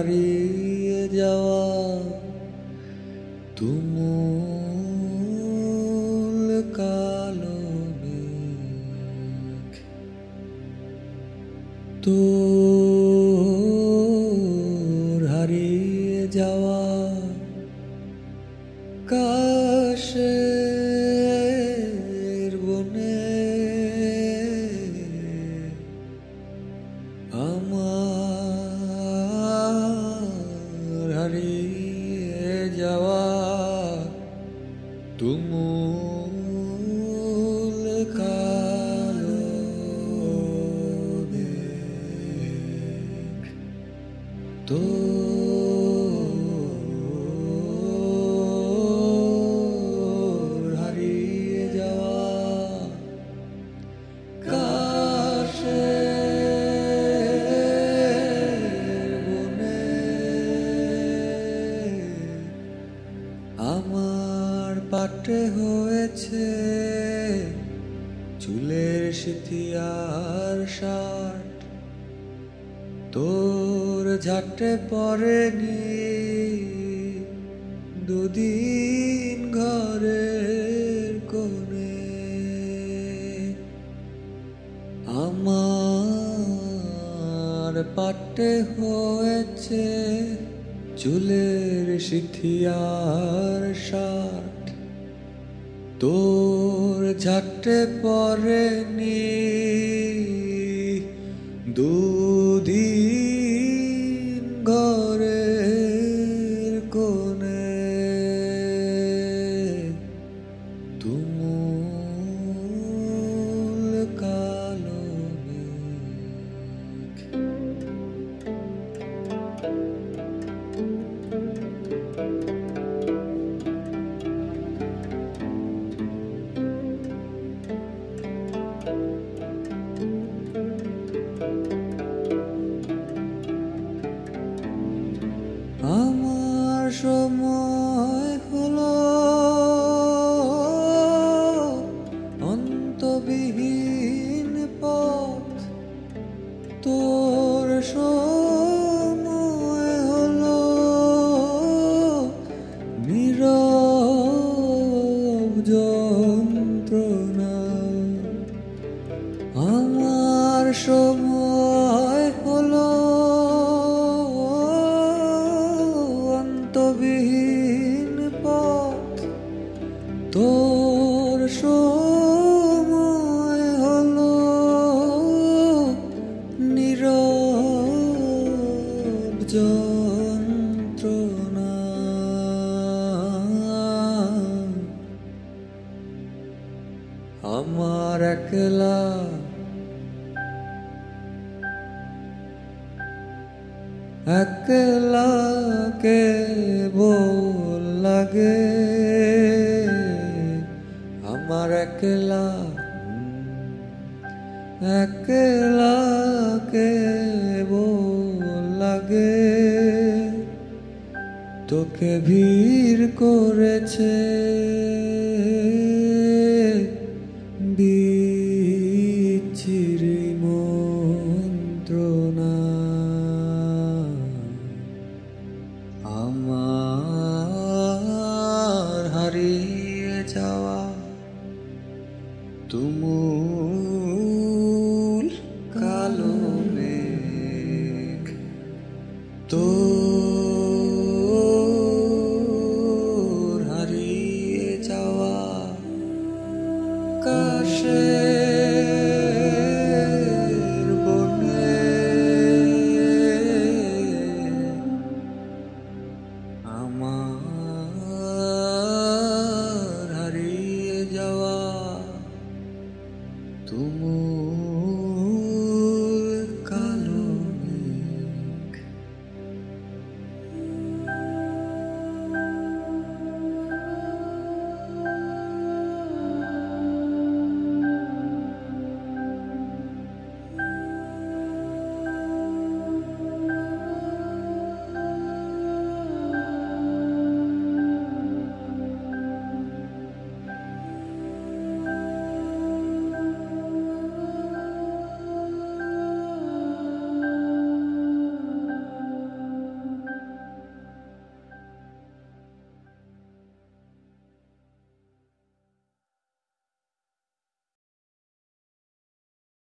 হারিয়ে যাওয়া তুমুল কালো মেঘ, তোর হারিয়ে যাওয়া কাশের বনে আমার হারিয়ে যাওয়া তুমুল কালো মেঘ, তোর হারিয়ে যাওয়া কাশের বনে আমার পাটে হয়েছে চুলের সিথিয়ার শার্ট, তোর ঝাঁটে পড়েনি দুদিন ঘরের কোণে। আমার পাটে হয়েছে চুলের সিথিয়ার শার্ট, তোর ঝাঁটে পড়েনি দুদিন ঘরের কোণে। তুমুল কালো মেঘ, আমার সময় হলো অন্তবিহীন পথ, তোর সময় হলো নীরব যন্ত্রণা। আমার সময় হলো অন্তবিহীন পথ, তোর সময় হলো নীরব যন্ত্রণা। আমার একলা একলা কেবল লাগে, আমার একলা একলা কেবল লাগে। তোকে ভিড় করেছে